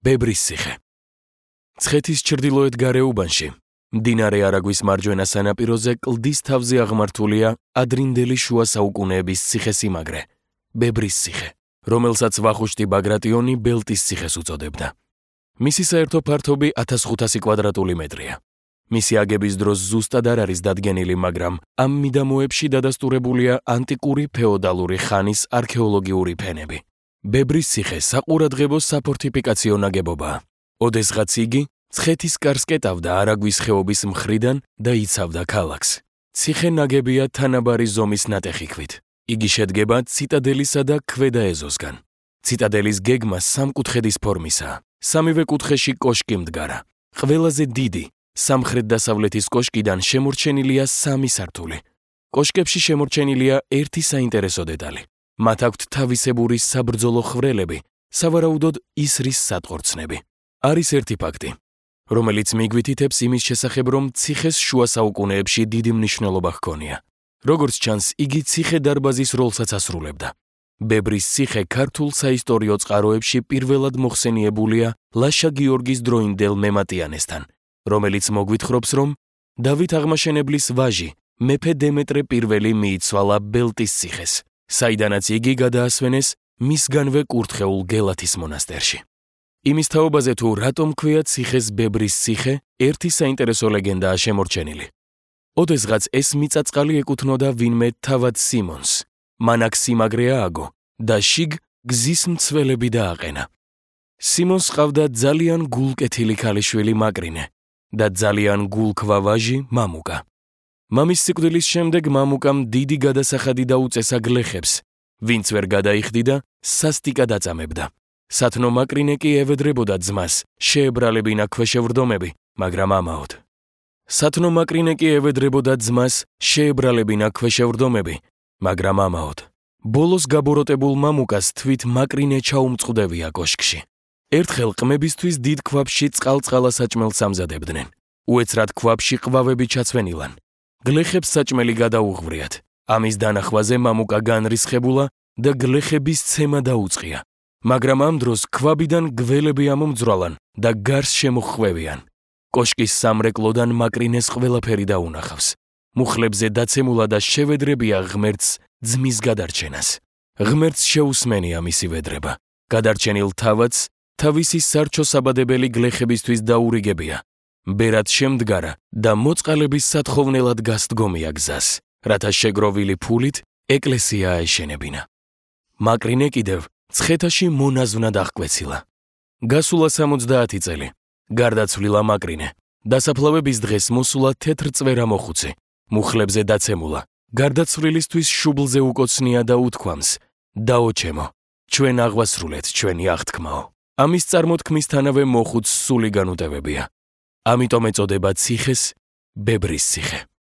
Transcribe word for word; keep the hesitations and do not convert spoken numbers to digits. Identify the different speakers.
Speaker 1: ბებრის ციხე. ცხეთის ჩრდილოეთ გარეუბანში, მდინარე არაგვის მარჯვენა სანაპიროზე კლდის თავზე აღმართულია ადრინდელი შუა საუკუნეების ციხესიმაგრე, ბებრის ციხე, რომელსაც ვახუშტი ბაგრატიონი ბელტის ციხეს უწოდებდა. მისი საერთო ფართობი ათას ხუთასი კვადრატული მეტრია. მისი აგების დროს ზუსტად არ არის დადგენილი, მაგრამ ამ მიდამოებში დადასტურებულია ანტიკური ფეოდალური ხანის არქეოლოგიური ფენები. ბებრის ციხე საყურადღებო საფორტიფიკაციო ნაგებობაა. ოდესღაც იგი ცხეთის კარს კეტავდა არაგვის ხეობის მხრიდან და იცავდა ქალაქს. ციხე ნაგებია თანაბარი ზომის ნატეხი ქვით. იგი შედგება ციტადელისა და ქვედა ეზოსგან. ციტადელის გეგმა სამკუთხედის ფორმისაა. სამივე კუთხეში კოშკი მდგარა. ყველაზე დიდი სამხრეთ-დასავლეთის კოშკიდან შემორჩენილია სამი სართული. კოშკებში შემორჩენილია ერთი საინტერესო დეტალი. მათ აქვთ თავისებური საბრძოლო ხვრელები, სავარაუდოდ ისრის სატყორცნები. არის ერთი ფაქტი, რომელიც მიგვითითებს იმის შესახებ, რომ ციხეს შუა საუკუნეებში დიდი მნიშვნელობა ჰქონია. როგორც ჩანს, იგი ციხე-დარბაზის როლსაც ასრულებდა. ბებრის ციხე ქართულ საისტორიო წყაროებში პირველად მოხსენიებულია ლაშა გიორგის დროინდელ მემატიანესთან, რომელიც მოგვითხრობს, რომ დავით აღმაშენებლის ვაჟი, მეფე დემეტრე პირველი მიიცვალა ბელტის ციხეს, საიდანაც იგი გადაასვენეს მისგანვე კურთხეულ გელათის მონასტერში. იმის თაობაზე თუ რატომ ქვია ციხეს ბებრის ციხე, ერთი საინტერესო ლეგენდაა შემორჩენილი. ოდესღაც ეს მიწაწყალი ეკუთვნოდა ვინმე თავად სიმონს. მან აქ სიმაგრე ააგო და შიგ გზის მცველები დააყენა. სიმონს ჰყავდა ძალიან გულკეთილი ქალიშვილი მაკრინე და ძალიან გულქვა ვაჟი მამუკა. მამის სიკვდილის შემდეგ მამუკამ დიდი გადასახადი დაუწესა გლეხებს, ვინც ვერ გადაიხდიდა, სასტიკად აწამებდა. სათნო მაკრინე კი ევედრებოდა ძმას, შეებრალებინა ქვეშევრდომები, მაგრამ ამაოდ. სათნო მაკრინე კი ევედრებოდა ძმას, შეებრალებინა ქვეშევრდომები, მაგრამ ამაოდ. ბოლოს გაბოროტებულ მამუკას თვით მაკრინე ჩაუმწყდევია კოშკში. ერთხელ ყმებისთვის დიდ ქვაბში წყალწყალა საჭმელს ამზადებდნენ. უეცრად ქვაბში ყვავები ჩაცვენილან. გლეხებს საჭმელი გადაუღვრიათ. ამის დანახვაზე მამუკა განრისხებულა და გლეხების ცემა დაუწყია. მაგრამ ამ დროს ქვაბიდან გველები ამომძვრალან და გარს შემოხვევიან. კოშკის სამრეკლოდან მაკრინეს ყველაფერი დაუნახავს. მუხლებზე დაცემულა და შევედრებია ღმერთს ძმის გადარჩენას. ღმერთს შეუსმენია მისი ვედრება. გადარჩენილ თავადს თავისი სარჩო-საბადებელი გლეხებისთვის დაურიგებია. ბერად შემდგარა და მოწყალების სათხოვნელად გასდგომია გზას, რათა შეგროვილი ფულით ეკლესია აეშენებინა. მაკრინე კიდევ ცხეთაში მონაზვნად აღკვეცილა. გასულა სამოცდაათი წელი. გარდაცვლილა მაკრინე. დასაფლავების დღეს მოსულა თეთრ წვერა მოხუცი. მუხლებზე დაცემულა. გარდაცვლილისთვის შუბლზე უკოცნია და უთქვამს: დაოჩემო, ჩვენ აღვასრულეთ ჩვენი აღთქმაო. ამის წარმოთქმისთანავე მოხუცს სული განუტევებია. ამიტომ ეწოდება ციხეს ბებრის ციხე.